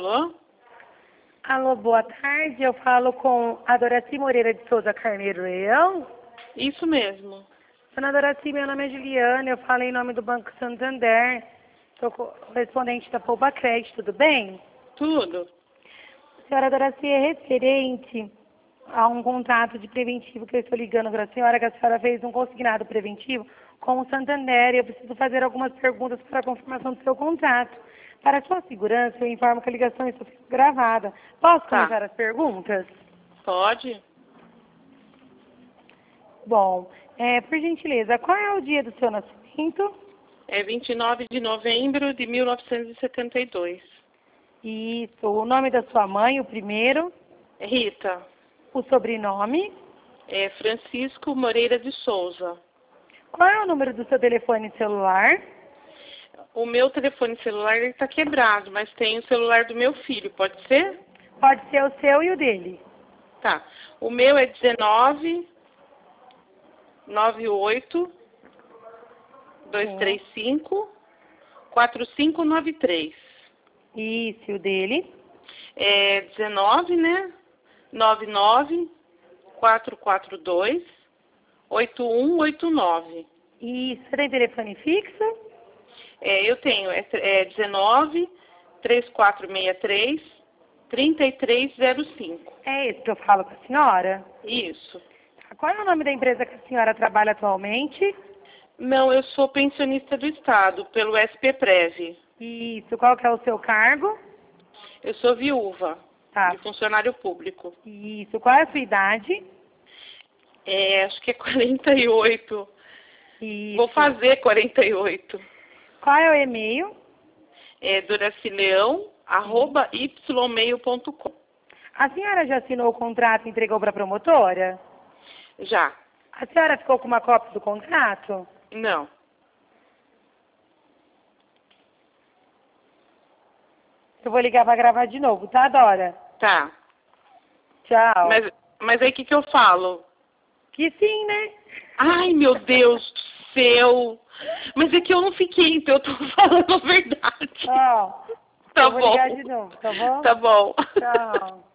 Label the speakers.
Speaker 1: Alô?
Speaker 2: Alô, boa tarde. Eu falo com a Doraci Moreira de Souza Carneiro Leão.
Speaker 1: Isso mesmo.
Speaker 2: Dona Doraci, meu nome é Juliana, eu falo em nome do Banco Santander. Sou correspondente da Poupa Crédito, tudo bem?
Speaker 1: Tudo.
Speaker 2: Senhora Doraci, é referente a um contrato de preventivo que eu estou ligando para a senhora, que a senhora fez um consignado preventivo com o Santander, e eu preciso fazer algumas perguntas para a confirmação do seu contrato. Para sua segurança, eu informo que a ligação está sendo gravada. Posso começar as perguntas?
Speaker 1: Pode?
Speaker 2: Bom, por gentileza, qual é o dia do seu nascimento?
Speaker 1: É 29 de novembro de 1972.
Speaker 2: Isso, o nome da sua mãe, o primeiro,
Speaker 1: Rita.
Speaker 2: o sobrenome.
Speaker 1: É Francisco Moreira de Souza.
Speaker 2: Qual é o número do seu telefone celular?
Speaker 1: O meu telefone celular está quebrado, mas tem o celular do meu filho, pode ser?
Speaker 2: Pode ser o seu e o dele.
Speaker 1: Tá. O meu é 19 98 235 4593.
Speaker 2: Isso, e o dele?
Speaker 1: É 19, né? 99 442 8189.
Speaker 2: Isso, você tem telefone fixo?
Speaker 1: Eu tenho, 19 3463 3305.
Speaker 2: É esse que eu falo com a senhora?
Speaker 1: Isso.
Speaker 2: Qual é o nome da empresa que a senhora trabalha atualmente?
Speaker 1: Não, eu sou pensionista do Estado, pelo SP-Prev.
Speaker 2: Isso, qual que é o seu cargo?
Speaker 1: Eu sou viúva,
Speaker 2: Tá.
Speaker 1: de funcionário público.
Speaker 2: Isso, qual é a sua idade?
Speaker 1: Acho que é 48.
Speaker 2: Isso.
Speaker 1: Vou fazer 48.
Speaker 2: Qual é o e-mail?
Speaker 1: É doracileão@ymail.com.
Speaker 2: A senhora já assinou o contrato e entregou para a promotora?
Speaker 1: Já.
Speaker 2: A senhora ficou com uma cópia do contrato?
Speaker 1: Não.
Speaker 2: Eu vou ligar para gravar de novo, tá, Dora?
Speaker 1: Tá.
Speaker 2: Tchau.
Speaker 1: Mas aí o que eu falo?
Speaker 2: Que sim, né?
Speaker 1: Ai, meu Deus do céu. Mas é que eu não fiquei, então eu tô falando a verdade.
Speaker 2: Ó,
Speaker 1: Tá
Speaker 2: eu vou
Speaker 1: bom.
Speaker 2: ligar de novo, tá bom?
Speaker 1: Tá bom.
Speaker 2: Tchau.